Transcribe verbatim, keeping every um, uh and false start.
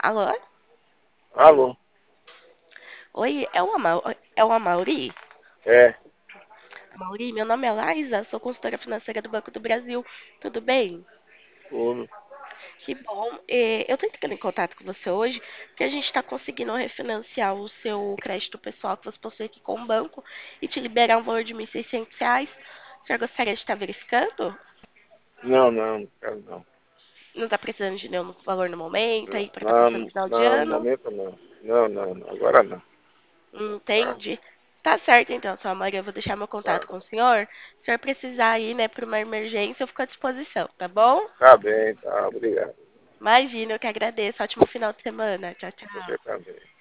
Alô? Alô? Oi, é o, Ama é o Amauri? É, Amauri, meu nome é Laisa, sou consultora financeira do Banco do Brasil. Tudo bem? tudo. Que bom. Eh, Eu tô entrando em contato com você hoje porque a gente está conseguindo refinanciar o seu crédito pessoal que você possui aqui com o banco e te liberar um valor de mil e seiscentos reais. O senhor gostaria de estar verificando? Não, não, não quero não. Não está precisando de nenhum valor no momento aí para estar passando Não, final de não, no ano? momento não. Não, não, não, agora não. Tá, Entendi. Tá certo, então, sua Maria. Eu vou deixar meu tá, contato com o senhor. Se o senhor precisar aí, né, para uma emergência, eu fico à disposição, tá bom? tá bem, tá, obrigado. Imagina, eu que agradeço. Ótimo final de semana. Tchau, tchau. Você também.